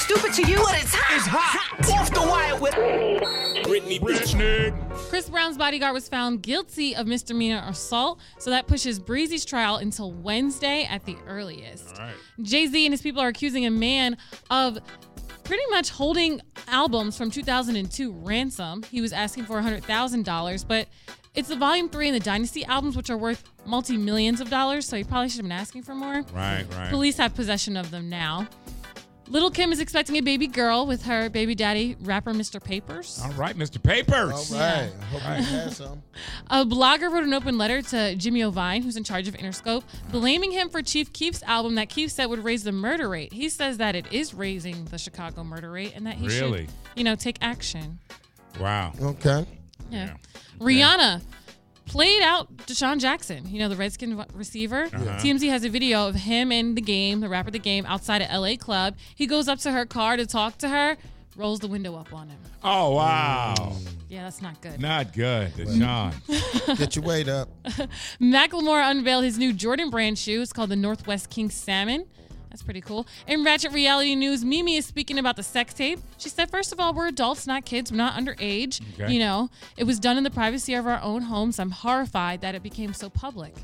stupid to you? But it's hot. It's hot. Off the wire with Brittany Bitchnick. Chris Brown's bodyguard was found guilty of misdemeanor assault, so that pushes Breezy's trial until Wednesday at the earliest. All right. Jay-Z and his people are accusing a man of pretty much holding albums from 2002 ransom. He was asking for $100,000, but it's the Volume 3 and the Dynasty albums, which are worth multi-millions of dollars, so he probably should have been asking for more. Right. Police have possession of them now. Little Kim is expecting a baby girl with her baby daddy, rapper Mr. Papers. All right, Mr. Papers. All right. I hope you have some. A blogger wrote an open letter to Jimmy Ovine, who's in charge of Interscope, blaming him for Chief Keef's album that Keef said would raise the murder rate. He says that it is raising the Chicago murder rate and that he should, take action. Wow. Okay. Yeah. Rihanna played out Deshaun Jackson, the Redskin receiver. TMZ has a video of him in The Game, the rapper The Game, outside a LA club. He goes up to her car to talk to her, rolls the window up on him. Oh, wow. Yeah, that's not good. Not good. Deshaun. Get your weight up. Macklemore unveiled his new Jordan brand shoe. It's called the Northwest King Salmon. That's pretty cool. In Ratchet Reality News, Mimi is speaking about the sex tape. She said, first of all, we're adults, not kids. We're not underage. Okay. It was done in the privacy of our own homes. I'm horrified that it became so public.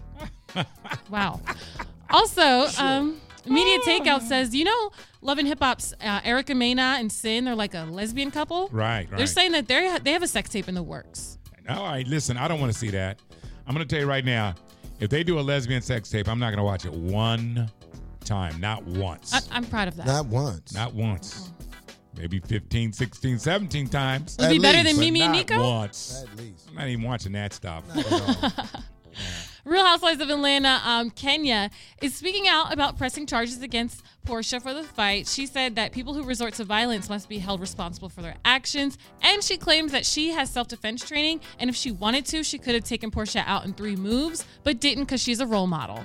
Wow. Also, Media Takeout says, Love and Hip Hop's Erica Mena and Sin are like a lesbian couple. Right. They're saying that they have a sex tape in the works. All right, listen, I don't want to see that. I'm going to tell you right now, if they do a lesbian sex tape, I'm not going to watch it one time, not once. I'm proud of that. Not once. Not once. Maybe 15, 16, 17 times. It'll be better than But Mimi and not Nico? once. At least. I'm not even watching that stuff. Not at all. Real Housewives of Atlanta, Kenya is speaking out about pressing charges against Portia for the fight. She said that people who resort to violence must be held responsible for their actions. And she claims that she has self-defense training. And if she wanted to, she could have taken Portia out in 3 moves, but didn't because she's a role model.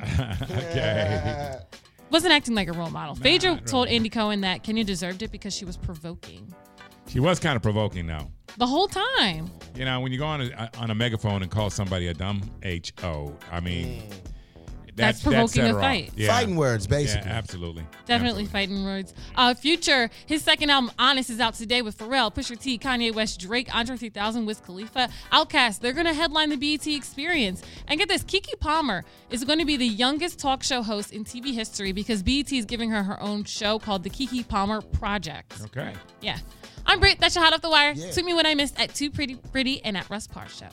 Okay. Wasn't acting like a role model. Phaedra told Andy Cohen that Kenya deserved it because she was provoking. She was kind of provoking, though. The whole time. When you go on a megaphone and call somebody a dumb H.O., I mean, That's provoking a fight. Yeah. Fighting words, basically. Yeah, absolutely. Definitely fighting words. Future, his second album, Honest, is out today with Pharrell, Pusha T, Kanye West, Drake, Andre 3000, Wiz Khalifa, Outkast. They're going to headline the BET Experience. And get this, Keke Palmer is going to be the youngest talk show host in TV history because BET is giving her own show called the Keke Palmer Project. Okay. Yeah. I'm Britt. That's your Hot Off the Wire. Yeah. Tweet me what I missed at 2pretty and at Russ Parr Show.